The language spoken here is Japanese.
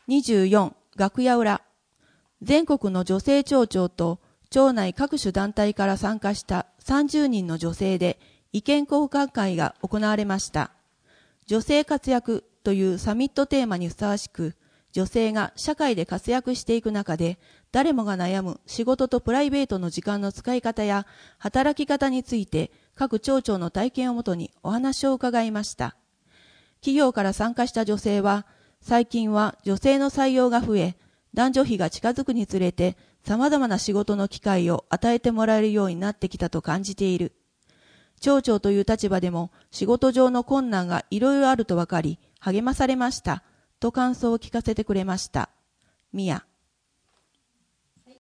24、楽屋裏。全国の女性町長と町内各種団体から参加した30人の女性で意見交換会が行われました。女性活躍というサミットテーマにふさわしく、女性が社会で活躍していく中で、誰もが悩む仕事とプライベートの時間の使い方や働き方について各町長の体験をもとにお話を伺いました。企業から参加した女性は、最近は女性の採用が増え、男女比が近づくにつれて様々な仕事の機会を与えてもらえるようになってきたと感じている。町長という立場でも仕事上の困難がいろいろあると分かり、励まされました。と感想を聞かせてくれました。ミヤ。